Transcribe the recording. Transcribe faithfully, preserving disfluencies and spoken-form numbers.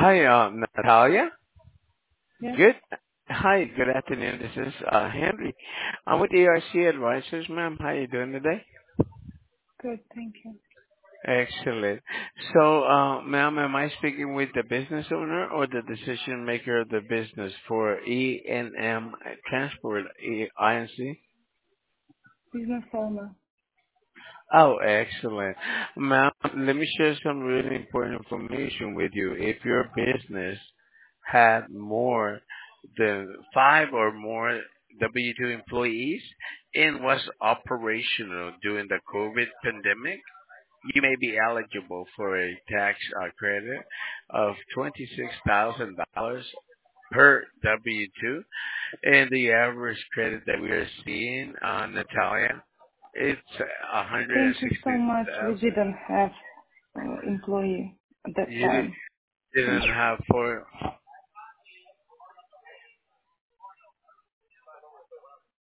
Hi, uh, Natalia. Yes, Good. Hi, good afternoon. This is uh, Henry. I'm with A R C Advisors, ma'am. How you doing today? good. Thank you. Excellent. So, uh, ma'am, am I speaking with the business owner or the decision maker of the business for E and M Transport E- Inc? Business owner. Oh, excellent. Ma'am, let me share some really important information with you. If your business had more than five or more W two employees and was operational during the COVID pandemic, you may be eligible for a tax uh, credit of twenty-six thousand dollars per W two. And the average credit that we are seeing, uh, Natalia, it's Thank you so much. We one hundred sixty thousand. didn't have uh, employee at that You di- time. Thank didn't you. have four.